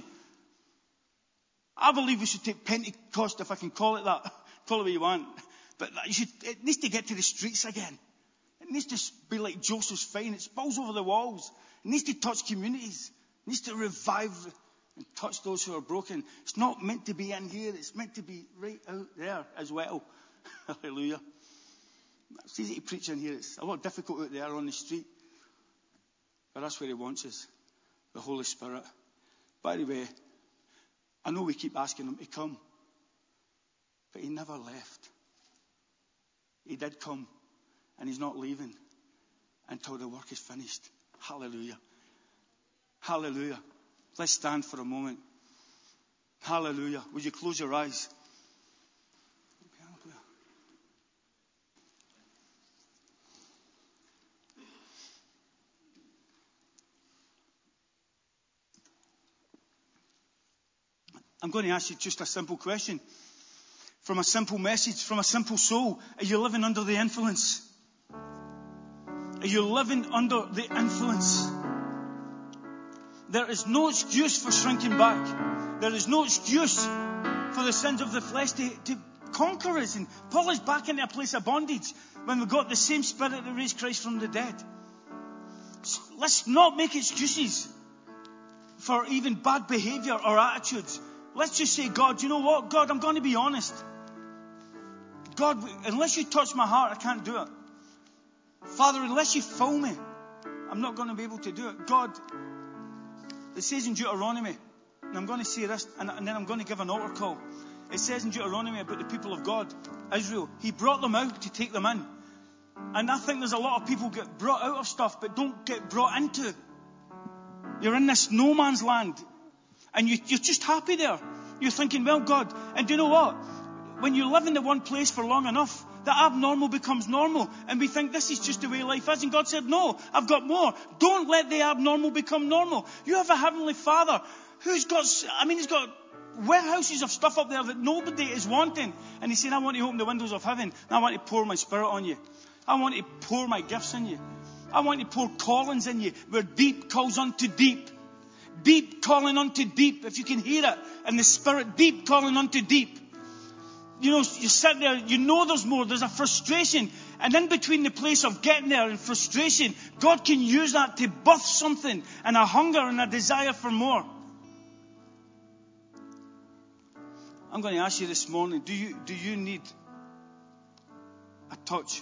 I believe we should take Pentecost, if I can call it that. Call it what you want. But you should, it needs to get to the streets again. It needs to be like Joseph's fine. It spills over the walls. It needs to touch communities. It needs to revive and touch those who are broken. It's not meant to be in here. It's meant to be right out there as well. Hallelujah. It's easy to preach in here. It's a lot difficult out there on the street. But that's where he wants us. The Holy Spirit. By the way, I know we keep asking him to come. But he never left. He did come. And he's not leaving until the work is finished. Hallelujah. Hallelujah. Let's stand for a moment. Hallelujah. Would you close your eyes? I'm going to ask you just a simple question. From a simple message, from a simple soul. Are you living under the influence? Are you living under the influence? There is no excuse for shrinking back. There is no excuse for the sins of the flesh to, to conquer us and pull us back into a place of bondage when we've got the same Spirit that raised Christ from the dead. So let's not make excuses for even bad behavior or attitudes. Let's just say, God, you know what? God, I'm going to be honest. God, unless you touch my heart, I can't do it. Father, unless you fill me, I'm not going to be able to do it. God, it says in Deuteronomy, and I'm going to say this, and, and then I'm going to give an altar call. It says in Deuteronomy about the people of God, Israel, he brought them out to take them in. And I think there's a lot of people get brought out of stuff, but don't get brought into. You're in this no man's land. And you, you're just happy there. You're thinking, well, God, and do you know what? When you live in the one place for long enough, the abnormal becomes normal. And we think this is just the way life is. And God said, no, I've got more. Don't let the abnormal become normal. You have a heavenly Father who's got, I mean, he's got warehouses of stuff up there that nobody is wanting. And he's saying, I want to open the windows of heaven. And I want to pour my Spirit on you. I want to pour my gifts in you. I want to pour callings in you where deep calls unto deep. Deep calling unto deep, if you can hear it. And the Spirit, deep calling unto deep. You know, you sit there, you know there's more. There's a frustration. And in between the place of getting there and frustration, God can use that to birth something. And a hunger and a desire for more. I'm going to ask you this morning, do you, do you need a touch?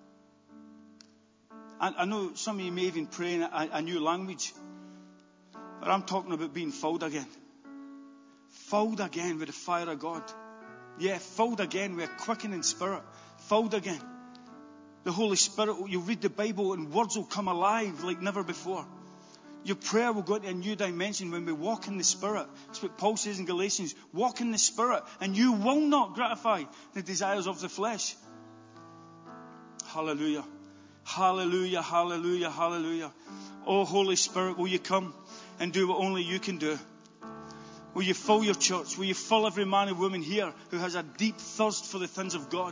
I, I know some of you may even pray in a, a new language. But I'm talking about being filled again. Filled again with the fire of God. Yeah, filled again with a quickening spirit. Filled again. The Holy Spirit, you'll read the Bible and words will come alive like never before. Your prayer will go into a new dimension when we walk in the Spirit. That's what Paul says in Galatians. Walk in the Spirit and you will not gratify the desires of the flesh. Hallelujah. Hallelujah, hallelujah, hallelujah. Oh, Holy Spirit, will you come and do what only you can do? Will you fill your church? Will you fill every man and woman here who has a deep thirst for the things of God?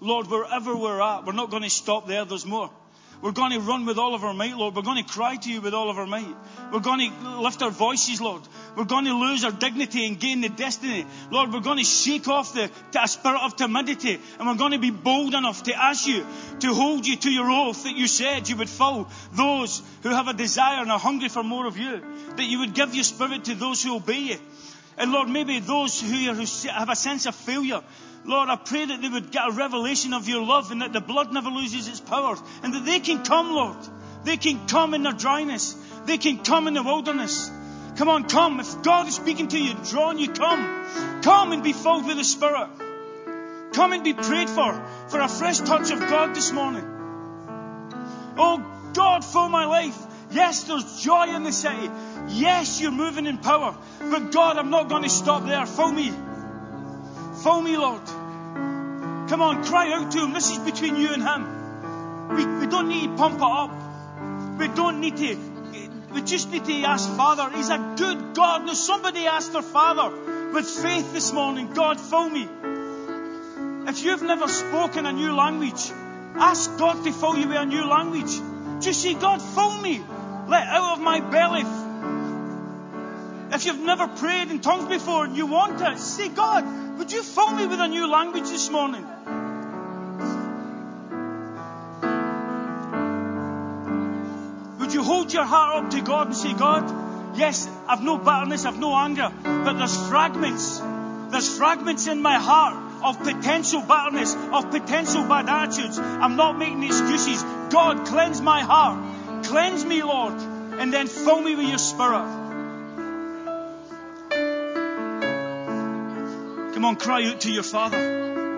Lord, wherever we're at, we're not going to stop there. There's more. We're going to run with all of our might, Lord. We're going to cry to you with all of our might. We're going to lift our voices, Lord. We're going to lose our dignity and gain the destiny. Lord, we're going to shake off the a spirit of timidity. And we're going to be bold enough to ask you to hold you to your oath that you said you would fill those who have a desire and are hungry for more of you. That you would give your spirit to those who obey you. And Lord, maybe those who have a sense of failure, Lord, I pray that they would get a revelation of your love and that the blood never loses its power and that they can come, Lord. They can come in their dryness. They can come in the wilderness. Come on, come. If God is speaking to you, drawing you, come. Come and be filled with the Spirit. Come and be prayed for, for a fresh touch of God this morning. Oh, God, fill my life. Yes, there's joy in the city. Yes, you're moving in power. But God, I'm not going to stop there. Fill me. Fill me, Lord. Come on, cry out to Him. This is between you and Him. We, we don't need to pump it up. We don't need to. We just need to ask Father. He's a good God. Now somebody asked their Father with faith this morning, God, fill me. If you've never spoken a new language, ask God to fill you with a new language. Just say, God, fill me. Let out of my belly. If you've never prayed in tongues before and you want it, say, God, would you fill me with a new language this morning? Would you hold your heart up to God and say, God, yes, I've no bitterness, I've no anger, but there's fragments. There's fragments in my heart of potential bitterness, of potential bad attitudes. I'm not making excuses. God, cleanse my heart. Cleanse me, Lord, and then fill me with your Spirit. Come on, cry out to your Father.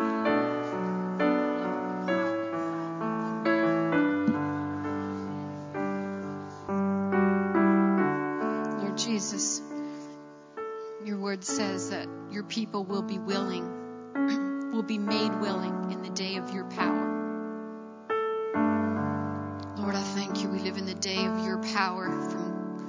Lord Jesus, your word says that your people will be willing, will be made willing in the day of your power. Lord, I thank you. We live in the day of your power from,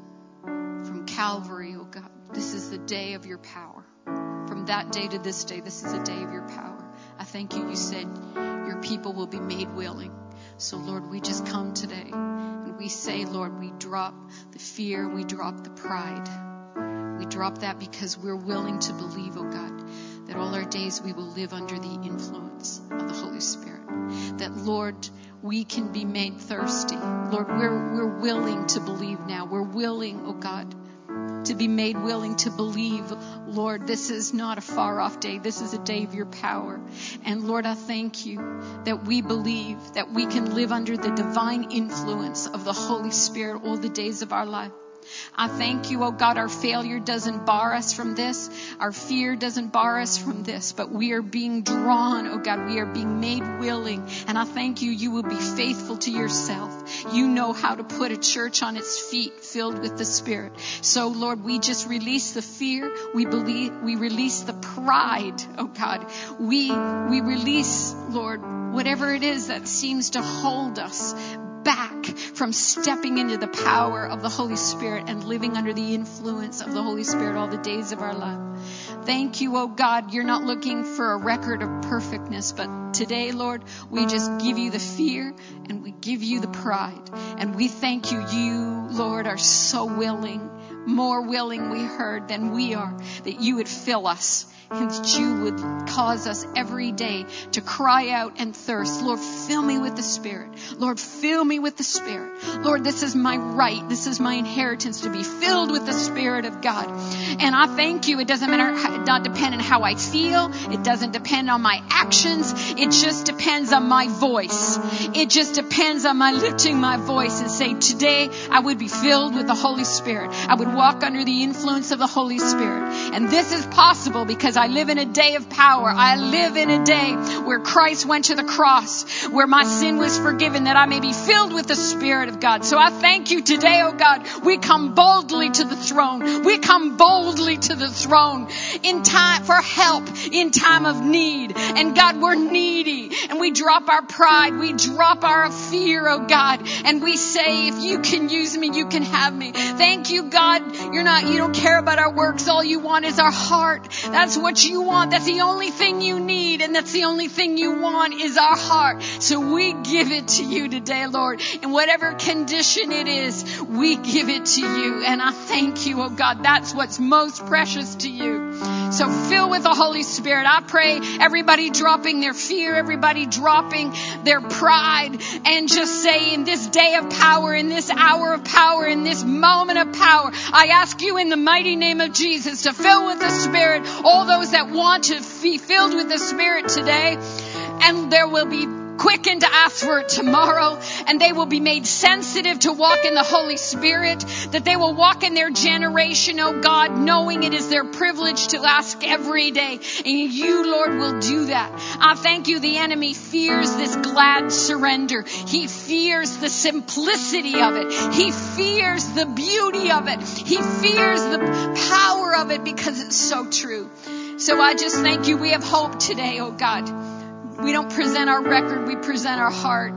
from Calvary, oh God. This is the day of your power. From that day to this day, this is a day of your power. I thank you. You said your people will be made willing. So, Lord, we just come today and we say, Lord, we drop the fear, we drop the pride. We drop that because we're willing to believe, oh God, that all our days we will live under the influence of the Holy Spirit. That, Lord, we can be made thirsty. Lord, we're, we're willing to believe now. We're willing, oh God, to be made willing to believe, Lord, this is not a far off day. This is a day of your power. And Lord, I thank you that we believe that we can live under the divine influence of the Holy Spirit all the days of our life. I thank you, oh God, our failure doesn't bar us from this. Our fear doesn't bar us from this, but we are being drawn, oh God, we are being made willing. And I thank you, you will be faithful to yourself. You know how to put a church on its feet filled with the Spirit. So Lord, we just release the fear. We believe, we release the pride, oh God. We, we release, Lord, whatever it is that seems to hold us back from stepping into the power of the Holy Spirit and living under the influence of the Holy Spirit all the days of our life. Thank you, oh God. You're not looking for a record of perfectness, but today, Lord, we just give you the fear and we give you the pride. And we thank you. You, Lord, are so willing, more willing, we heard, than we are, that you would fill us. And that you would cause us every day to cry out and thirst. Lord, fill me with the Spirit. Lord, fill me with the Spirit. Lord, this is my right. This is my inheritance to be filled with the Spirit of God. And I thank you. It doesn't matter, it not depend on how I feel. It doesn't depend on my actions. It just depends on my voice. It just depends on my lifting my voice and say, today I would be filled with the Holy Spirit. I would walk under the influence of the Holy Spirit. And this is possible because I live in a day of power. I live in a day where Christ went to the cross, where my sin was forgiven, that I may be filled with the Spirit of God. So I thank you today, oh God. We come boldly to the throne. We come boldly to the throne in time for help, in time of need. And God, we're needy and we drop our pride. We drop our fear, oh God. And we say, if you can use me, you can have me. Thank you, God. You're not, you don't care about our works. All all you want is our heart. That's what you want. That's the only thing you need. And that's the only thing you want is our heart. So we give it to you today, Lord. In whatever condition it is, we give it to you. And I thank you, oh God. That's what's most precious to you. So fill with the Holy Spirit. I pray everybody dropping their fear, everybody dropping their pride, and just say, in this day of power, in this hour of power, in this moment of power, I ask you in the mighty name of Jesus to fill with the Spirit all those that want to be filled with the Spirit today. And there will be quickened to ask for it tomorrow, and they will be made sensitive to walk in the Holy Spirit, that they will walk in their generation, oh God, knowing it is their privilege to ask every day. And you, Lord, will do that. I thank you. The enemy fears this glad surrender. He fears the simplicity of it. He fears the beauty of it. He fears the power of it because it's so true. So I just thank you. We have hope today, oh God. We don't present our record, we present our heart.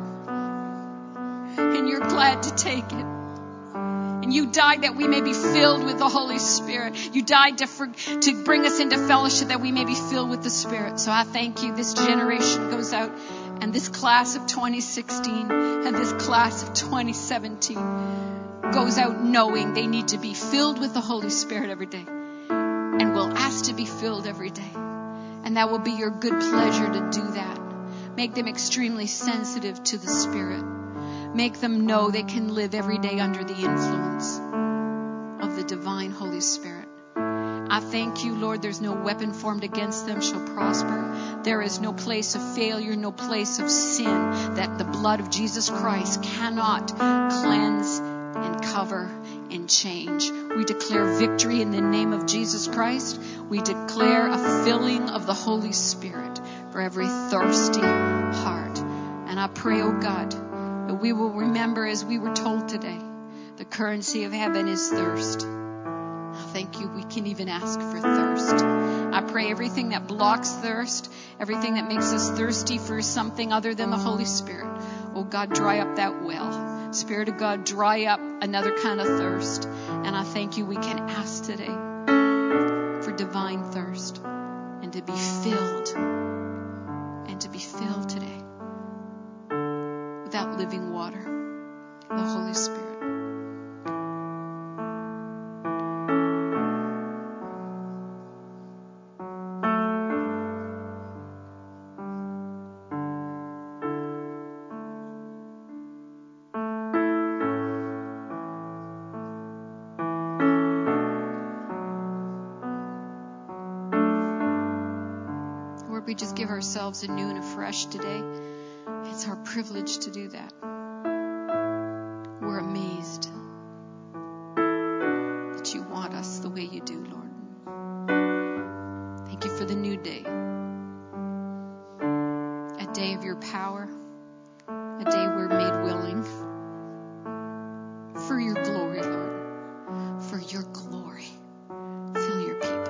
And you're glad to take it. And you died that we may be filled with the Holy Spirit. You died to, for, to bring us into fellowship that we may be filled with the Spirit. So I thank you. This generation goes out, and this class of twenty sixteen and this class of twenty seventeen goes out knowing they need to be filled with the Holy Spirit every day. And will ask to be filled every day. And that will be your good pleasure to do that. Make them extremely sensitive to the Spirit. Make them know they can live every day under the influence of the divine Holy Spirit. I thank you, Lord, there's no weapon formed against them shall prosper. There is no place of failure, no place of sin that the blood of Jesus Christ cannot cleanse and cover and change. We declare victory in the name of Jesus Christ. We declare a filling of the Holy Spirit for every thirsty heart. And I pray, oh God, that we will remember, as we were told today, the currency of heaven is thirst. I thank you. We can even ask for thirst. I pray everything that blocks thirst, everything that makes us thirsty for something other than the Holy Spirit, oh God, dry up that well. Spirit of God, dry up another kind of thirst. And I thank you. We can ask today for divine thirst and to be filled and to be filled today with that living water, the Holy Spirit. We just give ourselves anew and afresh today. It's our privilege to do that. We're amazed that you want us the way you do, Lord. Thank you for the new day. A day of your power. A day we're made willing. For your glory, Lord. For your glory. Fill your people.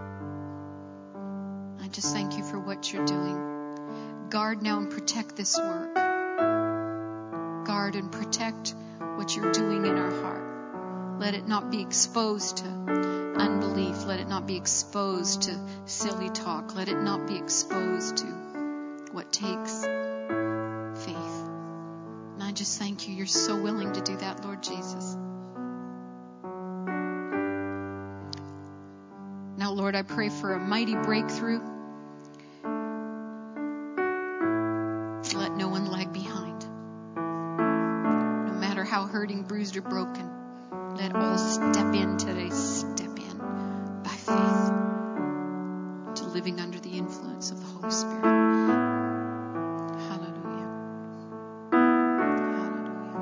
I just thank you for what you're doing. Guard now and protect this work. Guard and protect what you're doing in our heart. Let it not be exposed to unbelief. Let it not be exposed to silly talk. Let it not be exposed to what takes faith. And I just thank you. You're so willing to do that, Lord Jesus. Now, Lord, I pray for a mighty breakthrough. Let no one lag behind. No matter how hurting, bruised, or broken, let all step in today. Step in by faith to living under the influence of the Holy Spirit. Hallelujah. Hallelujah.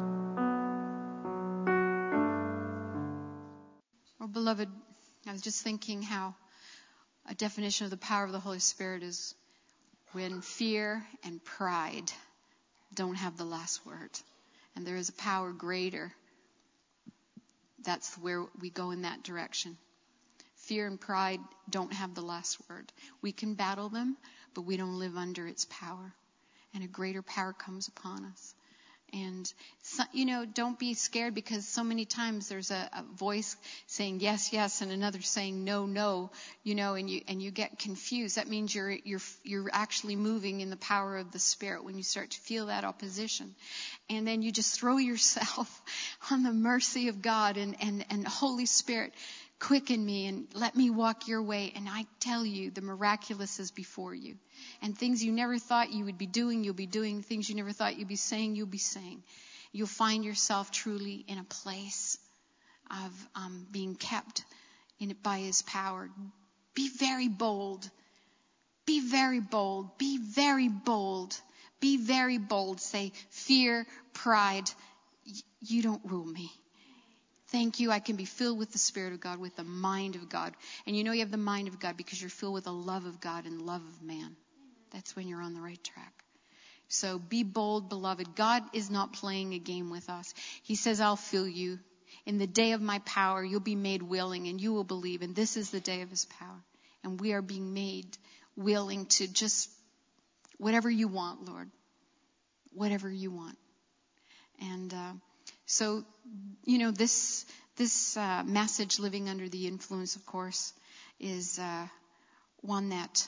Oh, beloved, I was just thinking how a definition of the power of the Holy Spirit is when fear and pride don't have the last word. And there is a power greater. That's where we go in that direction. Fear and pride don't have the last word. We can battle them, but we don't live under its power. And a greater power comes upon us. And, so, you know, don't be scared, because so many times there's a, a voice saying yes, yes, and another saying no, no, you know, and you and you get confused. That means you're you're you're actually moving in the power of the Spirit when you start to feel that opposition. And then you just throw yourself on the mercy of God, and, and, and Holy Spirit, quicken me and let me walk your way. And I tell you, the miraculous is before you. And things you never thought you would be doing, you'll be doing. Things you never thought you'd be saying, you'll be saying. You'll find yourself truly in a place of um, being kept in it by His power. Be very bold. Be very bold. Be very bold. Be very bold. Say, fear, pride, you don't rule me. Thank you. I can be filled with the Spirit of God, with the mind of God. And you know you have the mind of God because you're filled with the love of God and love of man. That's when you're on the right track. So be bold, beloved. God is not playing a game with us. He says, I'll fill you. In the day of my power, you'll be made willing and you will believe. And this is the day of His power. And we are being made willing to just whatever you want, Lord. Whatever you want. And uh, so, you know, this this uh, message, Living Under the Influence, of course, is uh, one that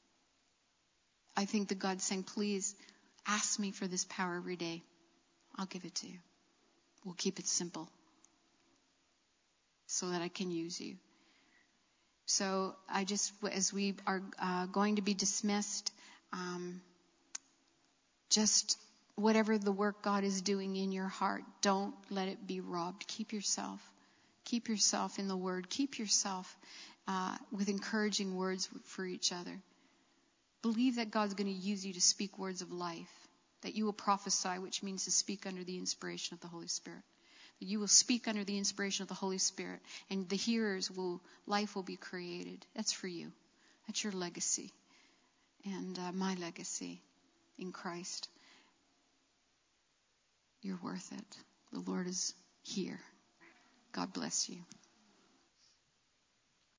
I think that God's saying, please ask me for this power every day. I'll give it to you. We'll keep it simple so that I can use you. So I just, as we are uh, going to be dismissed, um, just whatever the work God is doing in your heart, don't let it be robbed. Keep yourself. Keep yourself in the Word. Keep yourself uh, with encouraging words for each other. Believe that God's going to use you to speak words of life, that you will prophesy, which means to speak under the inspiration of the Holy Spirit. That you will speak under the inspiration of the Holy Spirit, and the hearers will, life will be created. That's for you. That's your legacy, and uh, my legacy in Christ. You're worth it. The Lord is here. God bless you.